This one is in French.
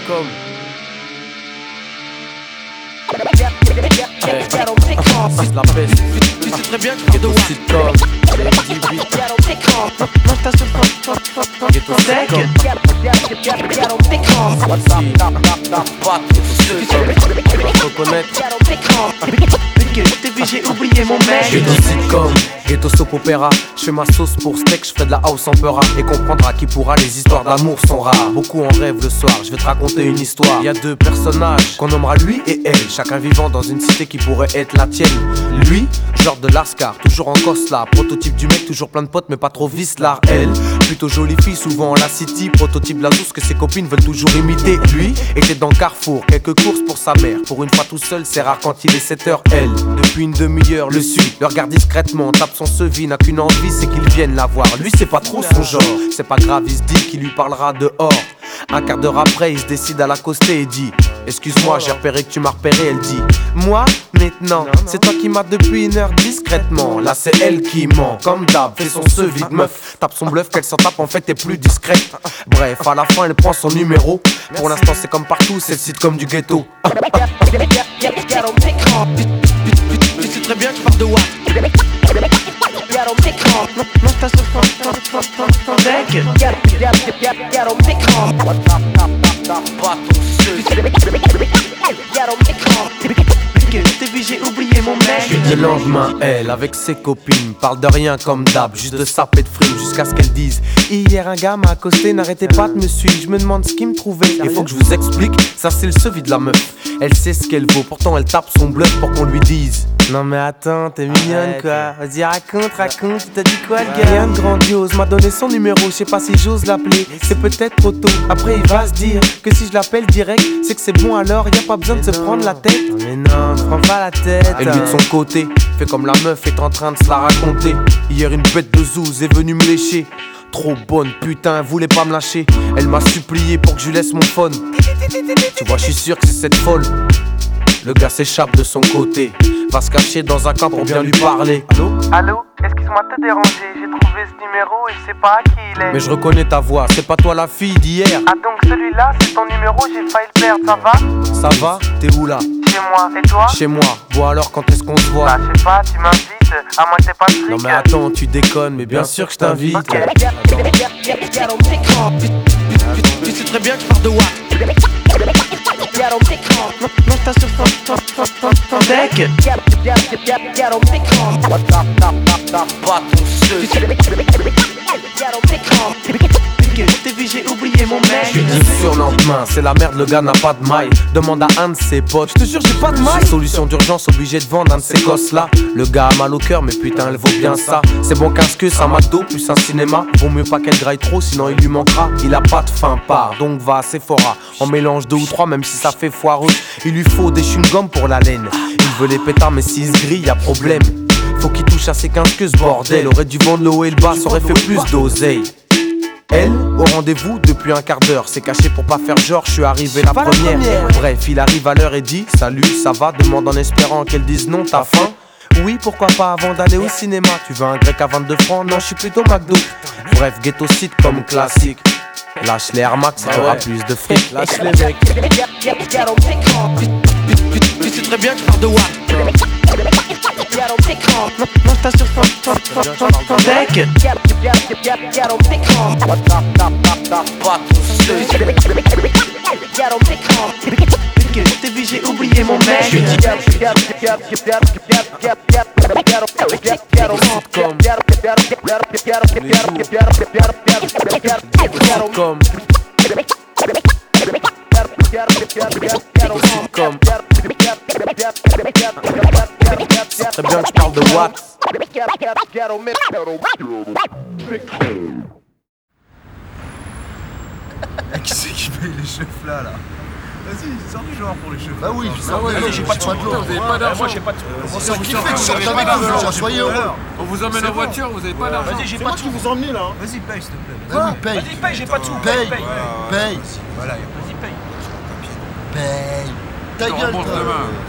sitcom. C'est la peste. Tu sais très bien que Ghetto sitcom. Ghetto sitcom. Reconnaître. j'ai oublié mon mec. Ghetto sitcom, ghetto soap opéra. Je fais ma sauce pour steak, je ferai de la house en peura. Et comprendra qui pourra, les histoires d'amour sont rares. Beaucoup en rêvent le soir, je vais te raconter une histoire. Il y a deux personnages qu'on nommera lui et elle. Chacun vivant dans une cité qui pourrait être la tienne. Lui, genre de Lascar, toujours en Cosla. Prototype du mec, toujours plein de potes mais pas trop vicelard. Elle, plutôt jolie fille, souvent en la city. Prototype de la douce que ses copines veulent toujours imiter. Lui, était dans Carrefour, quelques courses pour sa mère. Pour une fois tout seul, c'est rare quand il est 7h. Elle, depuis une demi-heure, le suit, le regarde discrètement, tape son sevi, n'a qu'une envie, c'est qu'il vienne la voir. Lui, c'est pas trop son genre, c'est pas grave, il se dit qu'il lui parlera dehors. Un quart d'heure après, il se décide à l'accoster et dit: excuse-moi, j'ai repéré que tu m'as repéré. Elle dit: moi, maintenant, c'est toi qui m'as depuis une heure discrètement. Là, c'est elle qui ment, comme d'hab, fait son sevi de meuf. Tape son bluff, qu'elle s'en tape, en fait, est plus discrète. Bref, à la fin, elle prend son numéro. Pour l'instant, c'est comme partout, c'est le site comme du ghetto. Tu sais très bien que je pars de Watt. Non, t'as ton deck. J'ai oublié mon mec. Le lendemain, elle, avec ses copines, parle de rien comme d'hab, juste de sap et de frime, jusqu'à ce qu'elle dise: hier un gars m'a accosté, n'arrêtez pas de me suivre. Je me demande ce qu'il me trouvait. Il faut que je vous explique, ça c'est le sevi de la meuf. Elle sait ce qu'elle vaut, pourtant elle tape son bluff pour qu'on lui dise: non mais attends, t'es mignonne quoi. Vas-y raconte, tu t'as dit quoi le gars? Rien de grandiose, m'a donné son numéro, je sais pas si j'ose l'appeler. C'est peut-être trop tôt, après il va se dire que si je l'appelle direct, c'est que c'est bon alors, y a pas besoin de se prendre la tête. Mais non, ne prends pas la tête. Elle lui de son côté, fait comme la meuf est en train de se la raconter. Hier une bête de zouze est venue me lécher. Trop bonne, putain, elle voulait pas me lâcher. Elle m'a supplié pour que je lui laisse mon phone. Tu vois, je suis sûr que c'est cette folle. Le gars s'échappe de son côté, va se cacher dans un camp pour bien lui parler. Allô? Allô? Excuse-moi de te déranger, j'ai trouvé ce numéro et je sais pas à qui il est. Mais je reconnais ta voix, c'est pas toi la fille d'hier. Ah donc celui-là, c'est ton numéro, j'ai failli le perdre, ça va? Ça va? T'es où là? Chez moi, et toi? Chez moi. Bon alors quand est-ce qu'on se voit? Bah je sais pas, tu m'invites, à moi que t'es pas fric. Non mais attends, tu déconnes, mais bien sûr que je t'invite. Tu sais très bien que je pars de Watt. Non, t'as ton deck. J'ai oublié mon mec. Du surlendemain, c'est la merde, le gars n'a pas de maille. Demande à un de ses potes, je te jure j'ai pas de maille. Solution d'urgence, obligé de vendre un de ces gosses là. Le gars a mal au cœur mais putain elle vaut bien ça. C'est bon 15 queues, un McDo plus un cinéma. Vaut mieux pas qu'elle graille trop sinon il lui manquera. Il a pas de faim, part, donc va à Sephora. En mélange 2 ou 3 même si ça fait foireux. Il lui faut des chewing-gums pour la laine. Il veut les pétards mais s'il se grille y'a problème. Faut qu'il touche à ses 15 queues ce bordel. Aurait dû vendre le haut et le bas, ça aurait fait plus d'oseille. Elle, au rendez-vous depuis un quart d'heure, s'est cachée pour pas faire genre, je suis arrivé la première. Bref, il arrive à l'heure et dit: salut, ça va? Demande en espérant qu'elle dise non, t'as faim? Oui, pourquoi pas avant d'aller au cinéma. Tu veux un grec à 22 francs? Non, je suis plutôt McDo. Bref, ghetto site comme classique. Lâche les Air Max, il y aura plus de fric. Lâche les mecs. Tu sais très bien que je pars de Watt. Non, t'as ton deck. J'ai oublié mon mec. Comme c'est très bien que je parle de Watt. Qui c'est qui paye les chefs là? Vas-y, sors du genre pour les chefs. Bah oui, j'ai pas de sous. Vous avez pas d'argent. Moi j'ai pas de sous. C'est qui fait que ça avec nous, soyez heureux. On vous emmène en voiture, vous avez pas d'argent. Vas-y, j'ai pas de sous. Vous emmenez là. Vas-y, paye s'il te plaît. Vas-y, paye. Vas-y, paye, j'ai pas de sous. Paye. Voilà, vas-y, paye. Paye. Ta gueule.